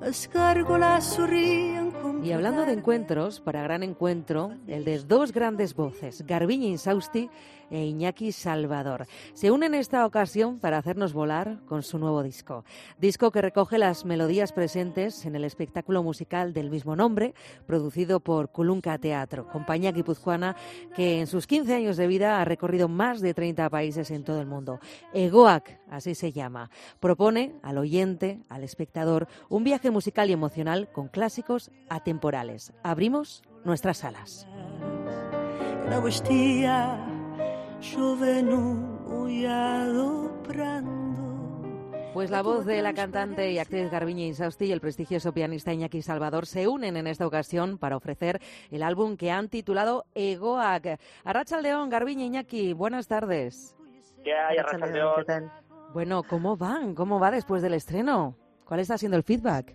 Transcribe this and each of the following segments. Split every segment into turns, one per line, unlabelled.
Y hablando de encuentros, para gran encuentro, el de dos grandes voces, Garbiñe Insausti e Iñaki Salvador, se unen en esta ocasión para hacernos volar con su nuevo disco. Disco que recoge las melodías presentes en el espectáculo musical del mismo nombre, producido por Kulunka Teatro, compañía guipuzcoana que en sus 15 años de vida ha recorrido más de 30 países en todo el mundo. Egoak, así se llama. Propone al oyente, al espectador, un viaje musical y emocional con clásicos atemporales. Abrimos nuestras salas. Pues la voz de la cantante y actriz Garbiñe Insausti y el prestigioso pianista Iñaki Salvador se unen en esta ocasión para ofrecer el álbum que han titulado Egoak. Arratsaldeon, Garbiñe, Iñaki, buenas tardes.
¿Qué hay, Arratsaldeon?
¿Qué tal?
Bueno, ¿cómo van? ¿Cómo va después del estreno? ¿Cuál está siendo el feedback?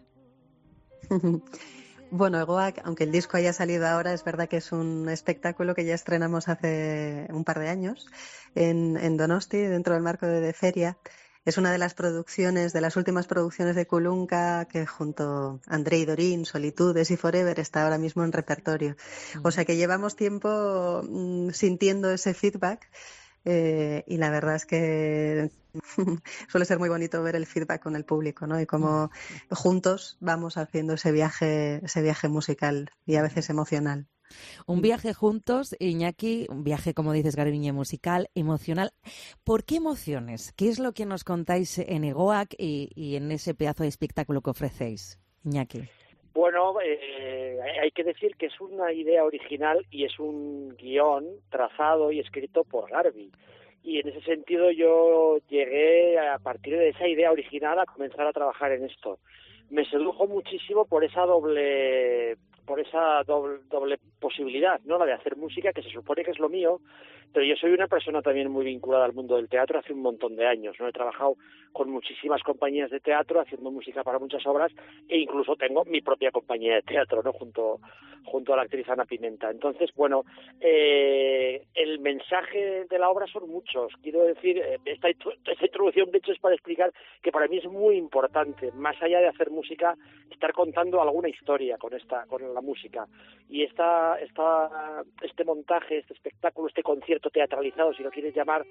Bueno, Egoak, aunque el disco haya salido ahora, es verdad que es un espectáculo que ya estrenamos hace un par de años en Donosti, dentro del marco de Feria. Es una de las producciones, de las últimas producciones de Kulunka, que junto a Andrei Dorín, Solitudes y Forever está ahora mismo en repertorio. O sea que llevamos tiempo sintiendo ese feedback. Y la verdad es que suele ser muy bonito ver el feedback con el público, ¿no? Y cómo juntos vamos haciendo ese viaje musical y a veces emocional.
Un viaje juntos, Iñaki, un viaje, como dices, Garbiñe, musical, emocional. ¿Por qué emociones? ¿Qué es lo que nos contáis en Egoak y en ese pedazo de espectáculo que ofrecéis, Iñaki?
Bueno, hay que decir que es una idea original y es un guión trazado y escrito por Garbi. Y en ese sentido yo llegué a partir de esa idea original a comenzar a trabajar en esto. Me sedujo muchísimo por esa doble posibilidad, ¿no? La de hacer música, que se supone que es lo mío, pero yo soy una persona también muy vinculada al mundo del teatro hace un montón de años, ¿no? He trabajado con muchísimas compañías de teatro haciendo música para muchas obras e incluso tengo mi propia compañía de teatro, ¿no? Junto a la actriz Ana Pimenta. Entonces, bueno, el mensaje de la obra son muchos. Quiero decir, esta introducción de hecho es para explicar que para mí es muy importante, más allá de hacer música, estar contando alguna historia con la música. Y este montaje, este espectáculo, este concierto teatralizado, si lo quieres llamar,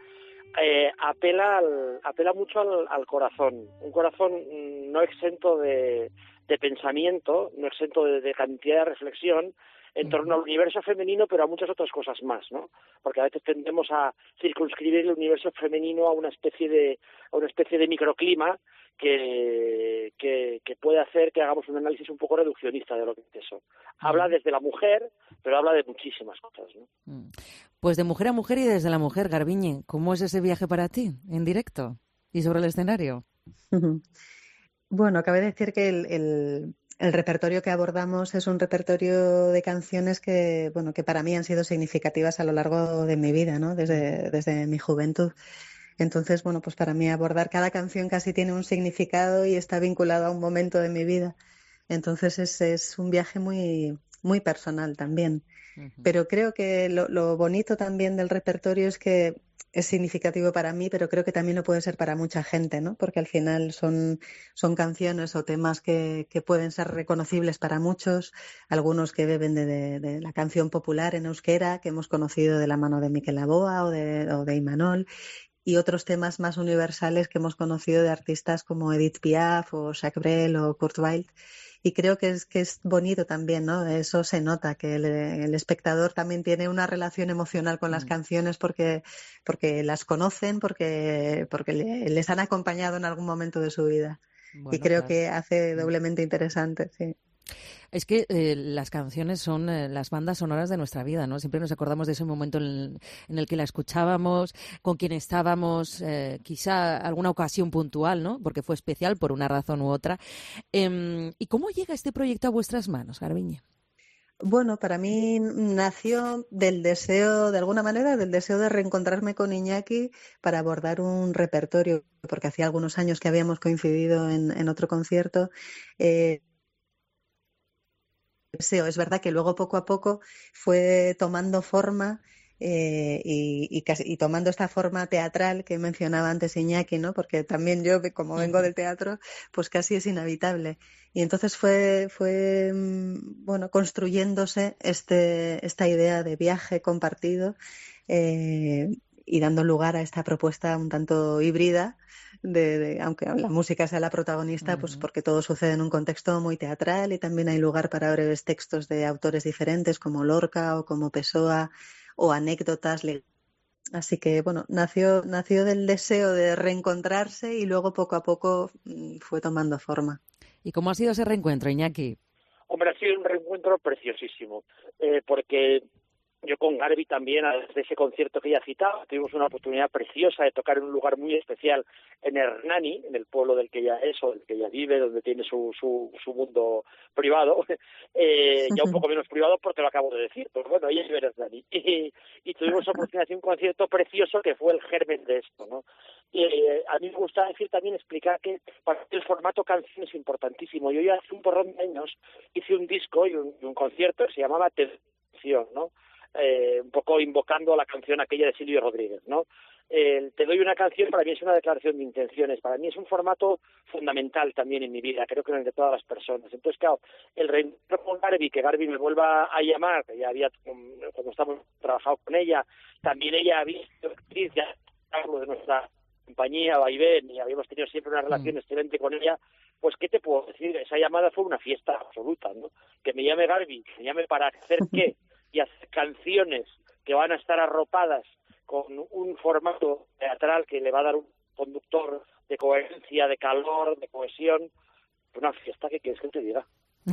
apela mucho al corazón. Un corazón no exento de pensamiento, no exento de cantidad de reflexión en torno al universo femenino, pero a muchas otras cosas más, ¿no? Porque a veces tendemos a circunscribir el universo femenino a una especie de microclima que puede hacer que hagamos un análisis un poco reduccionista de lo que es eso. Habla desde la mujer, pero habla de muchísimas cosas, ¿no?
Pues de mujer a mujer y desde la mujer, Garbiñe, ¿cómo es ese viaje para ti, en directo y sobre el escenario?
Bueno, cabe decir que el repertorio que abordamos es un repertorio de canciones que para mí han sido significativas a lo largo de mi vida, ¿no? Desde mi juventud. Entonces, bueno, pues para mí abordar cada canción casi tiene un significado y está vinculado a un momento de mi vida. Entonces es un viaje muy, muy personal también. Pero creo que lo bonito también del repertorio es que es significativo para mí, pero creo que también lo puede ser para mucha gente, ¿no? Porque al final son canciones o temas que pueden ser reconocibles para muchos, algunos que beben de la canción popular en euskera, que hemos conocido de la mano de Miquel Laboa o de Imanol, y otros temas más universales que hemos conocido de artistas como Edith Piaf o Jacques Brel o Kurt Weill. Y creo que es bonito también, ¿no? Eso se nota, que el espectador también tiene una relación emocional con las canciones porque las conocen, porque les han acompañado en algún momento de su vida.
Bueno,
y creo
claro.
que hace doblemente interesante, sí.
Es que las canciones son las bandas sonoras de nuestra vida, ¿no? Siempre nos acordamos de ese momento en el que la escuchábamos, con quien estábamos, quizá alguna ocasión puntual, ¿no? Porque fue especial por una razón u otra. ¿Y cómo llega este proyecto a vuestras manos, Garbiñe?
Bueno, para mí nació del deseo, de alguna manera, del deseo de reencontrarme con Iñaki para abordar un repertorio, porque hacía algunos años que habíamos coincidido en otro concierto. Es verdad que luego poco a poco fue tomando forma y tomando esta forma teatral que mencionaba antes Iñaki, ¿no? Porque también yo, como vengo del teatro, pues casi es inevitable. Y entonces fue bueno, construyéndose esta idea de viaje compartido y dando lugar a esta propuesta un tanto híbrida, aunque la música sea la protagonista, pues porque todo sucede en un contexto muy teatral y también hay lugar para breves textos de autores diferentes como Lorca o como Pessoa o anécdotas. Así que, bueno, nació del deseo de reencontrarse y luego poco a poco fue tomando forma.
¿Y cómo ha sido ese reencuentro, Iñaki?
Hombre, ha sido un reencuentro preciosísimo, porque yo con Garbi también, desde ese concierto que ella citaba, tuvimos una oportunidad preciosa de tocar en un lugar muy especial en Hernani, en el pueblo del que ella es o del que ella vive, donde tiene su mundo privado, ya un poco menos privado porque lo acabo de decir, pero bueno, ella vive en Hernani. Y tuvimos la oportunidad de hacer un concierto precioso que fue el germen de esto, ¿no? A mí me gusta explicar que para mí el formato canción es importantísimo. Yo ya hace un porrón de años hice un disco y un concierto que se llamaba Tensión, ¿no? Un poco invocando la canción aquella de Silvio Rodríguez, ¿no? Te doy una canción, para mí es una declaración de intenciones, para mí es un formato fundamental también en mi vida, creo que en el de todas las personas. Entonces, claro, el reencuentro con Garbi, que Garbi me vuelva a llamar, que ya había, cuando estamos trabajado con ella, también ella ha visto actriz, ya hablo de nuestra compañía, Vaivén, y habíamos tenido siempre una relación excelente con ella, pues, ¿qué te puedo decir? Esa llamada fue una fiesta absoluta, ¿no? Que me llame Garbi, que me llame para hacer qué, y hacer canciones que van a estar arropadas con un formato teatral que le va a dar un conductor de coherencia, de calor, de cohesión. Una fiesta, ¿qué quieres que te diga?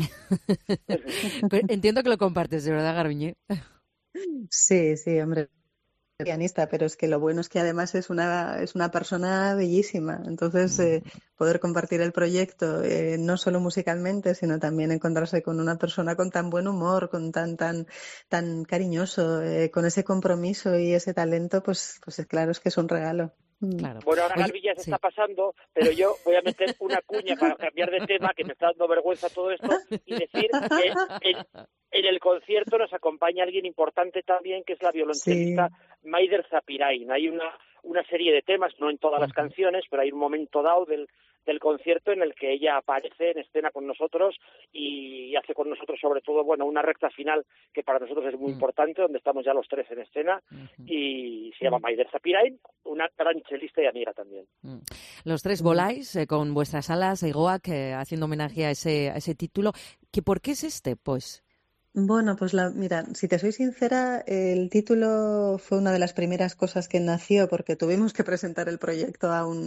Entiendo que lo compartes, de verdad, Garbiñe.
Sí, hombre, pianista, pero es que lo bueno es que además es una persona bellísima. Entonces, poder compartir el proyecto, no solo musicalmente, sino también encontrarse con una persona con tan buen humor, con tan cariñoso, con ese compromiso y ese talento, pues es claro, es que es un regalo.
Claro.
Bueno, ahora Garbi ya se está pasando, pero yo voy a meter una cuña para cambiar de tema, que me está dando vergüenza todo esto, y decir que en el concierto nos acompaña alguien importante también, que es la violonchelista Maider Zapirain. Hay una serie de temas, no en todas las canciones, pero hay un momento dado del concierto en el que ella aparece en escena con nosotros y hace con nosotros sobre todo, bueno, una recta final que para nosotros es muy importante, donde estamos ya los tres en escena, y se llama Maider Zapirain, una gran chelista y amiga también.
Los tres voláis con vuestras alas, Egoak, haciendo homenaje a ese título. ¿Por qué es este, pues?
Bueno, pues mira, si te soy sincera, el título fue una de las primeras cosas que nació porque tuvimos que presentar el proyecto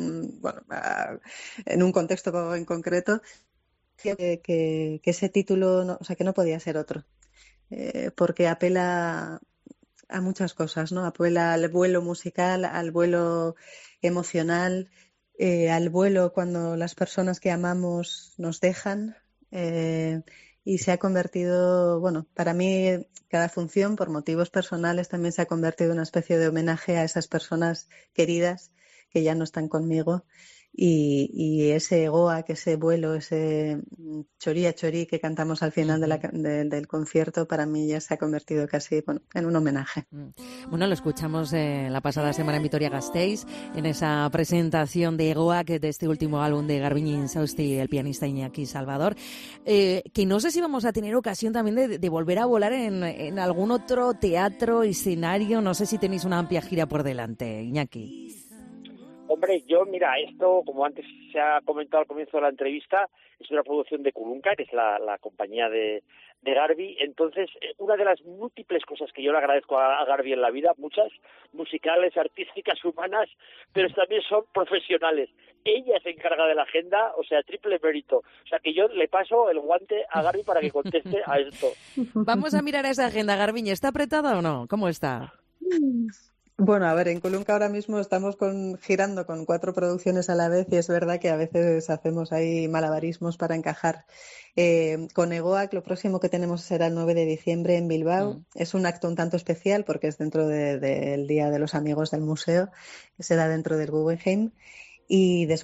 en un contexto en concreto, que ese título, o sea, que no podía ser otro, porque apela a muchas cosas, ¿no? Apela al vuelo musical, al vuelo emocional, al vuelo cuando las personas que amamos nos dejan. Y se ha convertido, bueno, para mí cada función, por motivos personales, también se ha convertido en una especie de homenaje a esas personas queridas que ya no están conmigo. Y ese Goa, que ese vuelo, ese chorí a chorí que cantamos al final del concierto, para mí ya se ha convertido casi en un homenaje.
Bueno, lo escuchamos la pasada semana en Vitoria-Gasteiz, en esa presentación de Goa, de este último álbum de Garbiñe Insausty, el pianista Iñaki Salvador, que no sé si vamos a tener ocasión también de volver a volar en algún otro teatro, escenario. No sé si tenéis una amplia gira por delante, Iñaki.
Hombre, mira, esto, como antes se ha comentado al comienzo de la entrevista, es una producción de Kulunka, que es la compañía de Garbi. Entonces, una de las múltiples cosas que yo le agradezco a Garbi en la vida, muchas, musicales, artísticas, humanas, pero también son profesionales. Ella se encarga de la agenda, o sea, triple mérito. O sea, que yo le paso el guante a Garbi para que conteste a esto.
Vamos a mirar esa agenda, Garbiñe. ¿Está apretada o no? ¿Cómo está?
Bueno, a ver, en Kulunka ahora mismo estamos girando con 4 producciones a la vez y es verdad que a veces hacemos ahí malabarismos para encajar. Con Egoak lo próximo que tenemos será el 9 de diciembre en Bilbao. Es un acto un tanto especial porque es dentro del Día de los Amigos del Museo, que será dentro del Guggenheim. Y después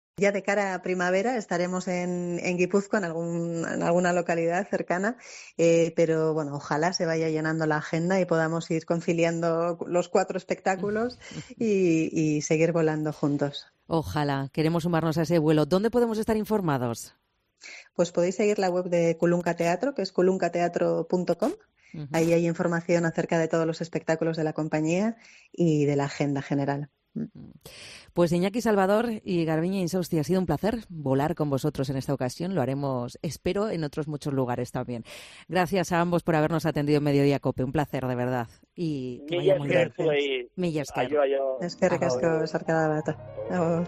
Ya de cara a primavera estaremos en Guipúzcoa, en alguna localidad cercana, pero bueno, ojalá se vaya llenando la agenda y podamos ir conciliando los 4 espectáculos y seguir volando juntos.
Ojalá, queremos sumarnos a ese vuelo. ¿Dónde podemos estar informados?
Pues podéis seguir la web de Culunca Teatro, que es culuncateatro.com. Ahí hay información acerca de todos los espectáculos de la compañía y de la agenda general.
Pues Iñaki Salvador y Garbiñe Insausti, ha sido un placer volar con vosotros en esta ocasión. Lo haremos, espero, en otros muchos lugares también. Gracias a ambos por habernos atendido en Mediodía Cope. Un placer, de verdad. Y que vaya muy bien. Mila esker.
Eskerrik asko, sarkada bat. Agur.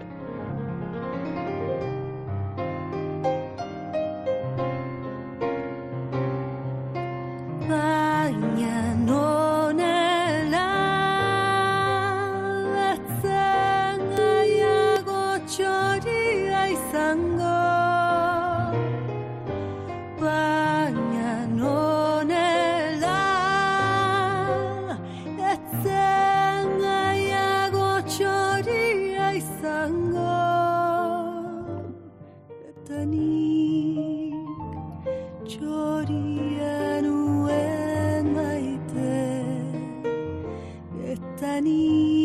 Baina nonela etzen gaiago txoria izango, baina nonela etzen gaiago txoria izango, eta nik txoria nuen maite, eta nik